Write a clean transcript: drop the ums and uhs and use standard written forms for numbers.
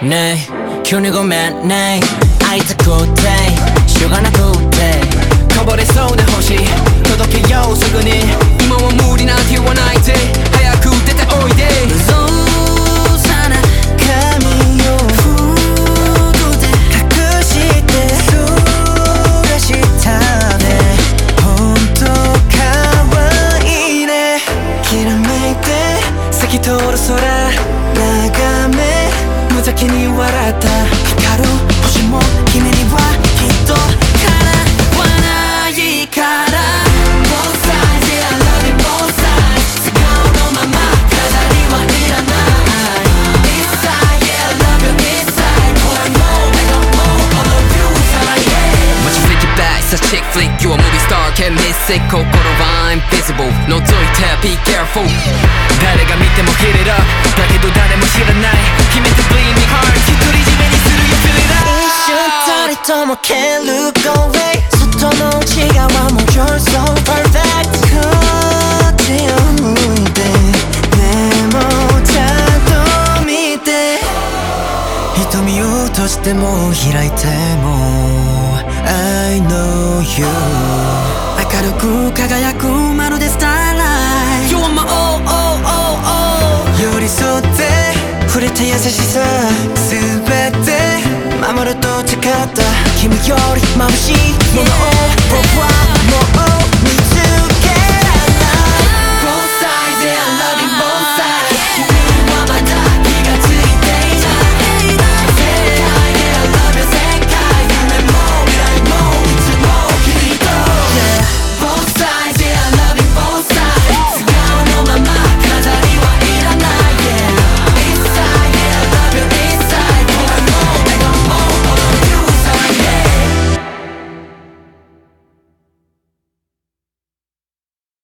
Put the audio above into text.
ね急にごめんね会いたくてしょうがなくてこぼれそうな星届けようすぐに今は無理なんて言わないで早く出ておいで小さな髪を服で隠してそらしたでほんと可愛いねきらめいて透き通る空眺め無邪気に笑った光る星も君にはきっと叶わないからBoth sides, yeah I love you both sides 素顔のまま飾りはいらない East side, yeah I love you east side これも내가もう all of you さら yeah Watch you flick it back, it's a chick flick You a movie star, can't miss it 心は invisible 覗いて be careful 誰が見ても hit it up だけど誰も知らない決めて bleed me hard 一人占めにするよ feel it up 一瞬たりとも can't look away 外の内側も you're so perfect こっちを向いてでもちゃんと見て瞳を閉じても開いても I know you 明るく輝くまるで starlight You are my all, all, all, all 寄り添って触れて優しさ全て守ると誓った君より眩しいものを僕はもう